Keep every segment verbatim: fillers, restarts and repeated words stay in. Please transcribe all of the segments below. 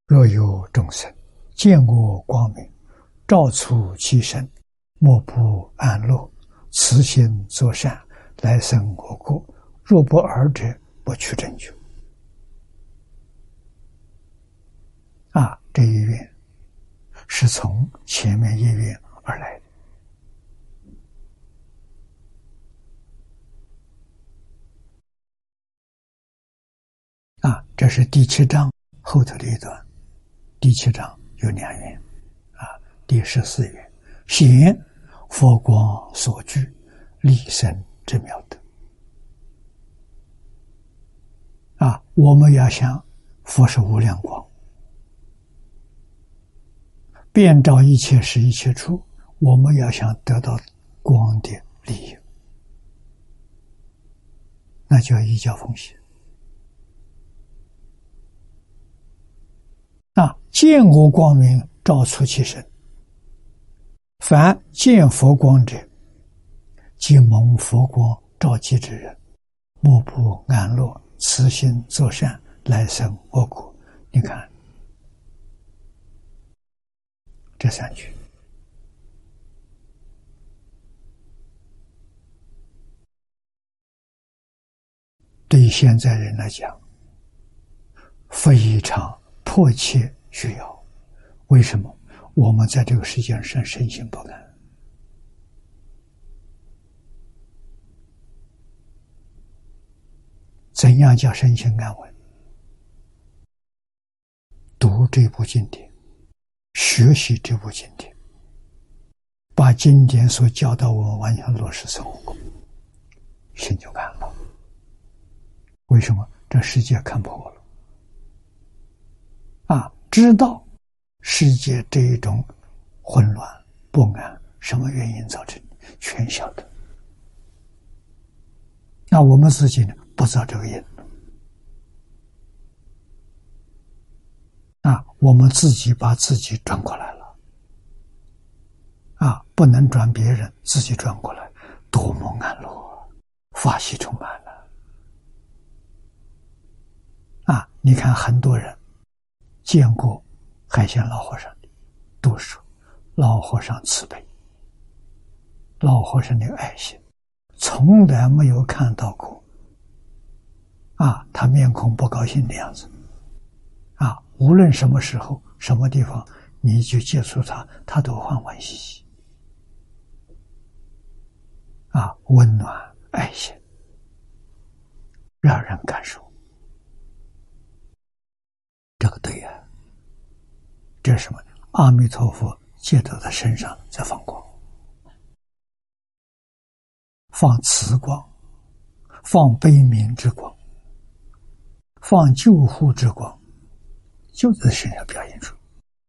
若有众生见我光明，照出其身，莫不安乐，慈心作善，来生我国。若不尔者，不取正觉。啊，这一愿是从前面一愿而来的。啊，这是第七章后头的一段。第七章有两愿，啊，第十四愿，显佛光所具，立身之妙德。啊，我们要想佛是无量光，遍照一切时一切处，我们要想得到光的利益，那就要依教奉行。啊，见我光明，照出其身。凡见佛光者，即蒙佛光照击之人，莫不安乐，慈心作善，来生我国。你看这三句，对于现在人来讲，非常迫切需要。为什么？我们在这个世界上身心不安。怎样叫身心安稳？读这部经典，学习这部经典，把经典所教导我们完全落实生活，心就安了。为什么？这世界看破了。啊，知道世界这一种混乱不安什么原因造成的，全晓得。那我们自己呢，不知道这个因。啊，我们自己把自己转过来了。啊，不能转别人，自己转过来，多么安乐，法喜充满了。啊，你看很多人见过海鲜老和尚的，都说老和尚慈悲，老和尚的爱心，从来没有看到过啊他面孔不高兴的样子。啊，无论什么时候什么地方你去接触他，他都欢欢喜喜。啊，温暖爱心，让人感受。这个对呀、啊，这是什么？阿弥陀佛借到他身上在放光，放慈光，放悲悯之光，放救护之光，就在身上表现出。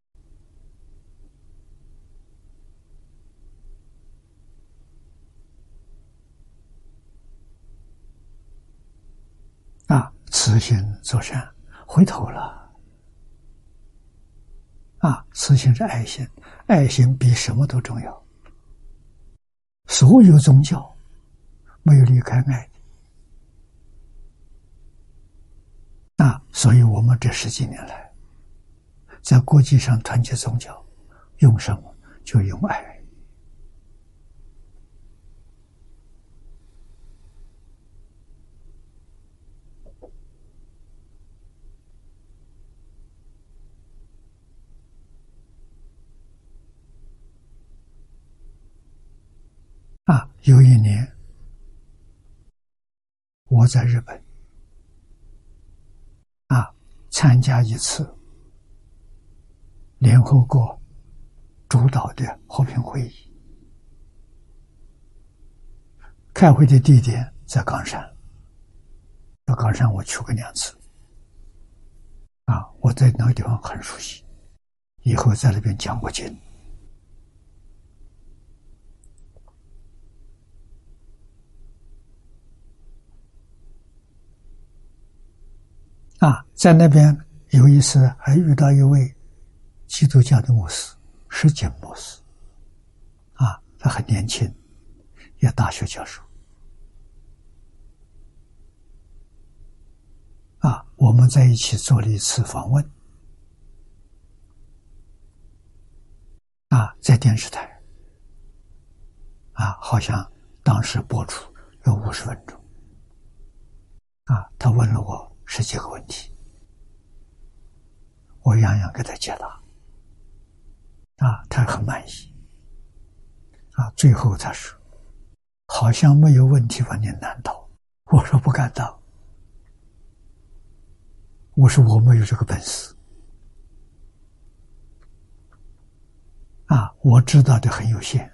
啊，慈心作善，回头了。啊，慈心是爱心，爱心比什么都重要。所有宗教没有离开爱的。啊，所以我们这十几年来，在国际上团结宗教，用什么？就用爱。啊，有一年我在日本啊参加一次联合国主导的和平会议，开会的地点在冈山。在冈山我去过两次，啊，我在那个地方很熟悉，以后在那边讲过经。啊，在那边有一次还遇到一位基督教的牧师，石井牧师。啊，他很年轻，也大学教授。啊，我们在一起做了一次访问。 啊，在电视台啊，好像当时播出有五十分钟啊，他问了我十几个问题，我样样给他解答啊，他很满意啊，最后他说好像没有问题吧，你难道？我说不敢当，我说我没有这个本事啊，我知道的很有限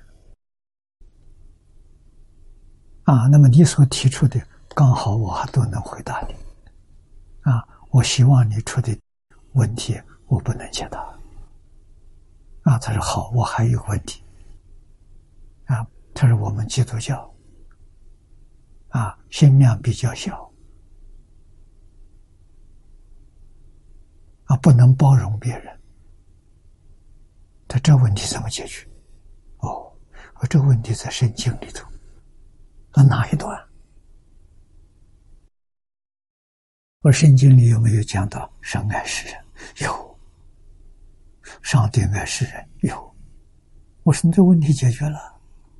啊，那么你所提出的刚好我还都能回答你啊，我希望你出的问题我不能解答啊。他说好，我还有个问题啊，他说我们基督教啊心量比较小啊，不能包容别人，他这问题怎么解决？哦，我这个问题在圣经里头，那哪一段？我圣经里有没有讲到神爱世人？有。上帝爱世人？有。我说你这问题解决了。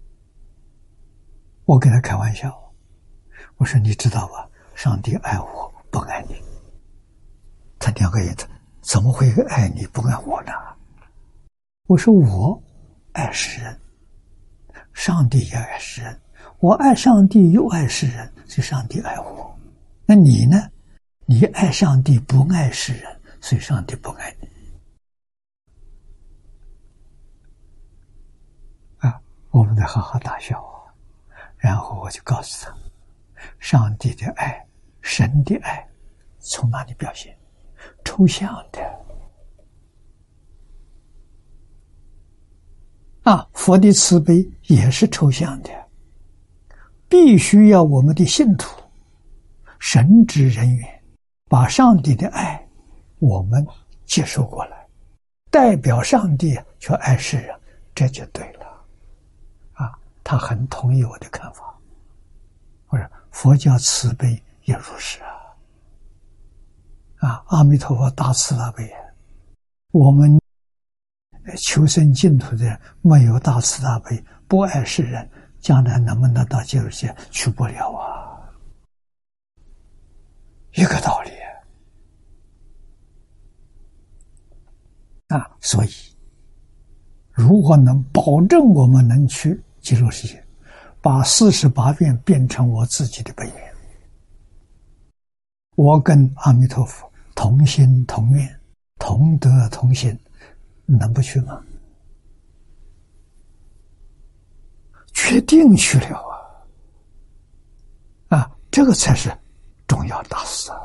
我跟他开玩笑，我说你知道吧，上帝爱我不爱你。他两个人怎么会爱你不爱我呢？我说我爱世人，上帝也爱世人，我爱上帝又爱世人，所以上帝爱我。那你呢？你爱上帝不爱世人，所以上帝不爱你啊！我们得好好大笑啊！然后我就告诉他，上帝的爱，神的爱从哪里表现？抽象的啊，佛的慈悲也是抽象的，必须要我们的信徒神职人员把上帝的爱我们接受过来，代表上帝去爱世人，这就对了啊！他很同意我的看法。我说佛教慈悲也如是啊！啊，阿弥陀佛大慈大悲，我们求生净土的人没有大慈大悲，不爱世人，将来能不能到极乐界？去不了啊！一个道理啊！所以如果能保证我们能去极乐世界，把四十八愿变成我自己的本愿，我跟阿弥陀佛同心同愿，同德同心，能不去吗？决定去了啊！啊，这个才是重要大事啊！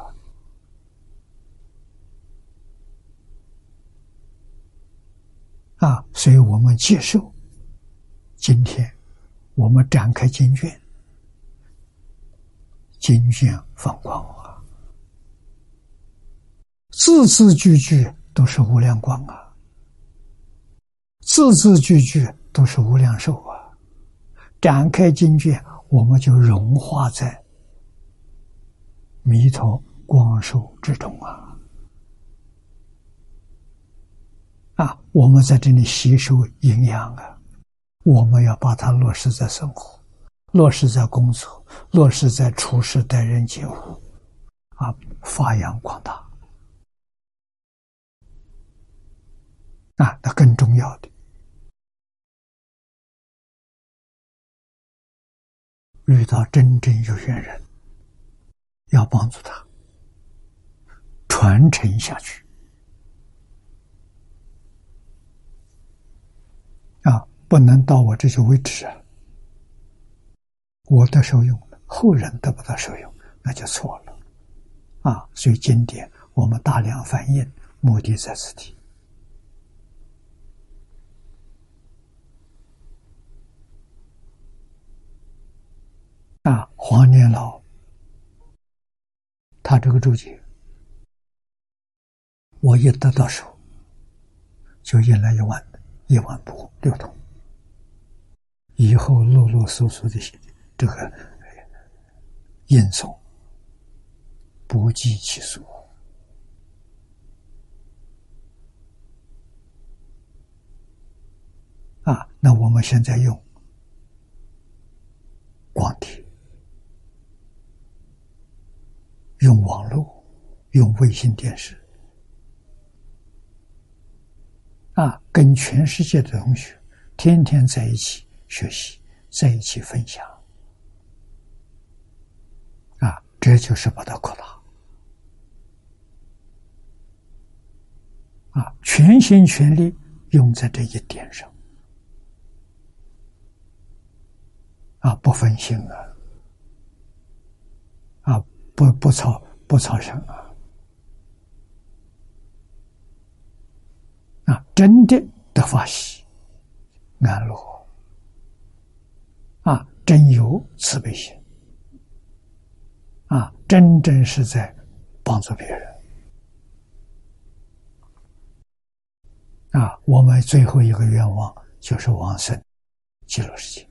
啊，所以我们接受今天我们展开经卷，经卷放光啊，字字句句都是无量光啊，字字句句都是无量寿啊。展开经卷，我们就融化在弥陀光寿之中啊！啊，我们在这里吸收营养啊，我们要把它落实在生活，落实在工作，落实在处事待人接物啊，发扬光大啊！那更重要的，遇到真正有缘人，要帮助他传承下去啊，不能到我这就为止啊！我得受用了，后人得不到受用，那就错了啊！所以经典我们大量翻译，目的在此地啊。黄念老他这个注解，我一得到手就印了一万一万部六通，以后陆陆续续的这个印诵不计其数那我们现在用光碟，用网络，用卫星电视，啊，跟全世界的同学天天在一起学习，在一起分享，啊，这就是把它扩大，啊，全心全力用在这一点上，啊，不分心啊，啊，不不操不操神啊。啊，真的得法喜、安乐，啊，真有慈悲心，啊，真正是在帮助别人，啊，我们最后一个愿望就是往生极乐世界。